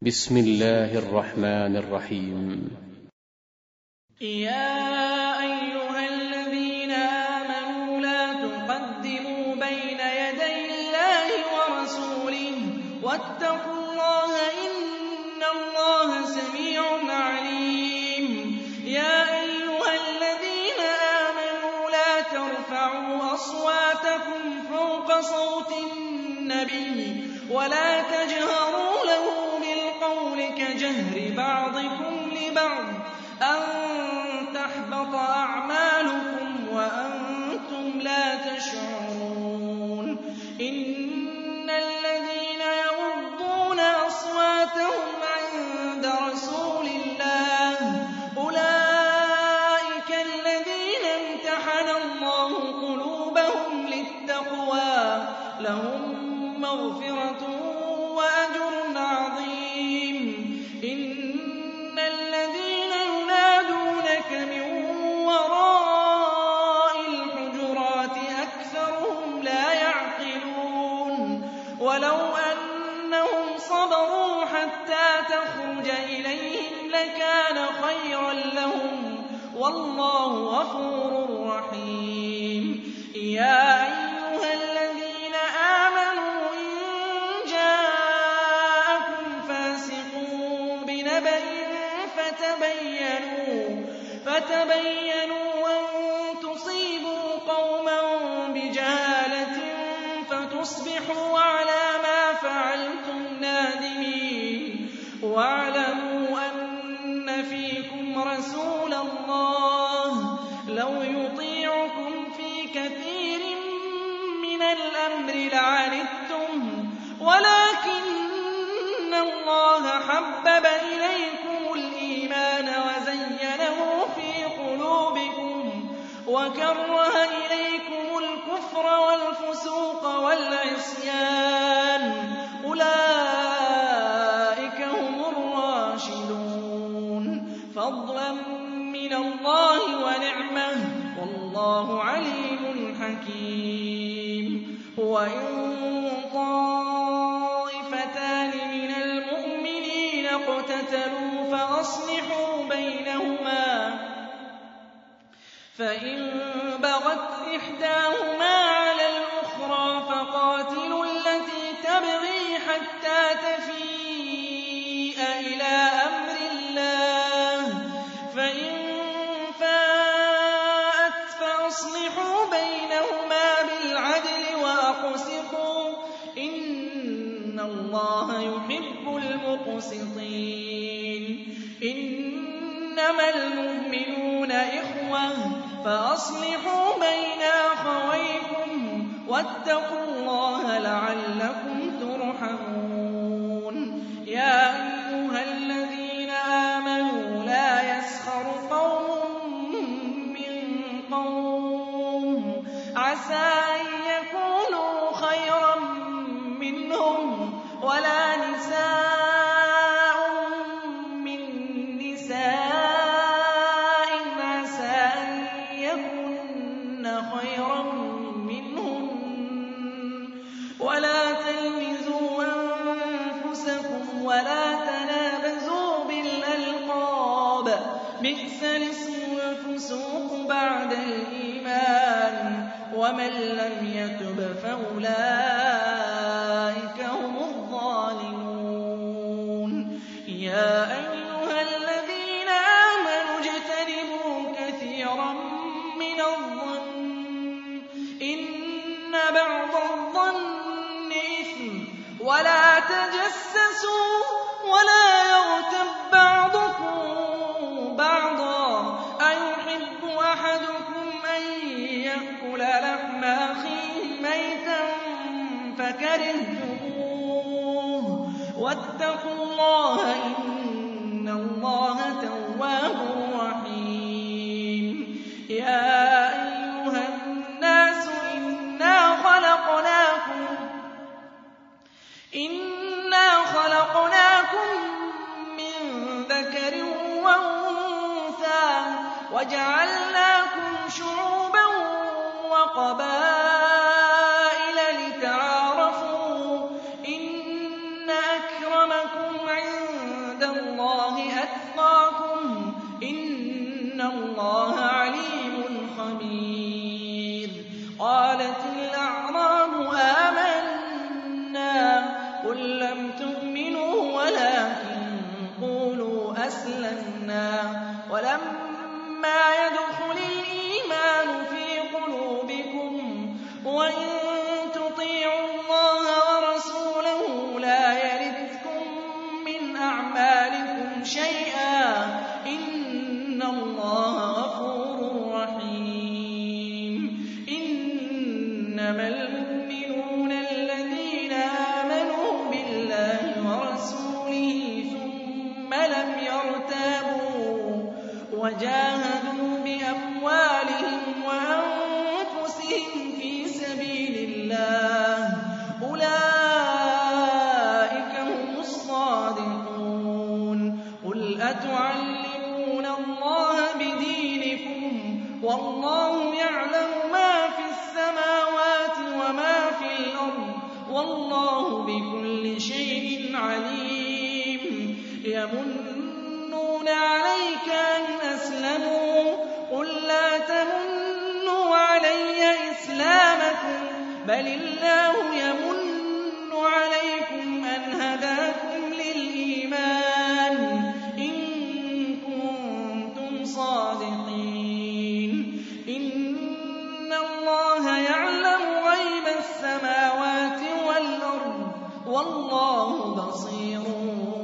بسم الله الرحمن الرحيم. يا أيها الذين آمنوا لا تقدموا بين يدي الله ورسوله واتقوا الله إن الله سميع عليم. يا أيها الذين آمنوا لا ترفعوا أصواتكم فوق صوت النبي ولا تجهروا له بالقول كجهر بعضكم لبعض أن تحبط أعمالكم وأنتم لا تشعرون. إن الذين يغضون أصواتهم عند رسول الله أولئك الذين امتحن الله قلوبهم للتقوى لهم مغفرة وأجر عظيم. إن الذين ينادونك من وراء الحجرات أكثرهم لا يعقلون. ولو أنهم صبروا حتى تخرج إليهم لكان خيرا لهم والله غفور رحيم. يا أيها الذين آمنوا إن جاءكم فاسق بنبأ فتبينوا أن تصيبوا قوما بجهالة فتصبحوا على ما فعلتم نادمين. واعلموا أن فيكم رسول الله لو يطيعكم في كثير من الأمر لعنتم ولكن الله حبب إليكم الإيمان وزينه في قلوبكم وكره إليكم الكفر والفسوق والعصيان أولئك هم الراشدون فضلا من الله ونعمة والله عليم حكيم. وإن طائفتان من المؤمنين اقتتلوا فأصلحوا بينهما فإن بغت إحداهما على الأخرى فقاتلوا التي تبغي حتى تفيء إلى أمر الله فإن فاءت فأصلحوا بينهما بالعدل وأقسطوا إن الله يحب المقسطين. إنما المؤمنون إخوة فأصلحوا بين أخويكم واتقوا الله لعلكم ترحمون. يا أيها الذين آمنوا لا يسخر قوم من قوم عسى أن يكونوا خيرا منهم ولا نساء من نساء عسى أن يكن خيرا منهن ولا تلمزوا أنفسكم ولا تنابزوا بالألقاب بئس الاسم الفسوق بعد الإيمان ومن لم يتب فأولئك هم الظالمون. يا أيها الذين آمنوا اجتنبوا كثيرا من الظن إن بعض الظن إثم ولا تجسسوا ولا يغتب بعضكم بعضا أيحب أحدكم أن يأكل لحم أخيه ميتا فكرهتموه واتقوا الله إن الله تواب رحيم. يا أيها الناس إنا خلقناكم من ذكر وأنثى وجعلناكم شعوبا وقبائل لتعارفوا إن أكرمكم عند يَتْقَاكُمْ ۚ إِنَّ اللَّهَ عَلِيمٌ خَبِيرٌ. قَالَتِ الْأَعْرَابُ آمَنَّا ۖ قُل لَّمْ تُؤْمِنُوا وَلَٰكِن قُولُوا أَسْلَمْنَا وَلَمَّا يَدْخُلِ الْإِيمَانُ فِي قُلُوبِكُمْ ۖ وَإِن تُطِيعُوا اللَّهَ وَرَسُولَهُ لَا يَلِتْكُم مِّنْ أَعْمَالِكُمْ شَيْئًا ۚ إِنَّ اللَّهَ غَفُورٌ رَّحِيمٌ. إِنَّمَا الْمُؤْمِنُونَ الَّذِينَ آمَنُوا بِاللَّهِ وَرَسُولِهِ ثُمَّ لَمْ يَرْتَابُوا وَجَاهَدُوا بِأَمْوَالِهِمْ وَأَنفُسِهِمْ فِي سَبِيلِ اللَّهِ ۚ أُولَٰئِكَ هُمُ الصَّادِقُونَ. قُلْ أَتُعَلِّمُونَ اللَّهَ بِدِينِكُمْ وَاللَّهُ يَعْلَمُ مَا فِي السَّمَاوَاتِ وَمَا فِي الْأَرْضِ ۚ وَاللَّهُ بِكُلِّ شَيْءٍ عَلِيمٌ. يَمُنُّونَ عَلَيْكَ أَنْ أَسْلَمُوا ۖ قُل لَّا تَمُنُّوا عَلَيَّ إِسْلَامَكُم بَلِ اللَّهُ يَمُنُّ عَلَيْكُمْ أَنْ هَدَاكُمْ لِلْإِيمَانِ إِن كُنتُمْ صَادِقِينَ. إِنَّ اللَّهَ يَعْلَمُ غَيْبَ السَّمَاوَاتِ وَالْأَرْضِ ۚ وَاللَّهُ بَصِيرٌ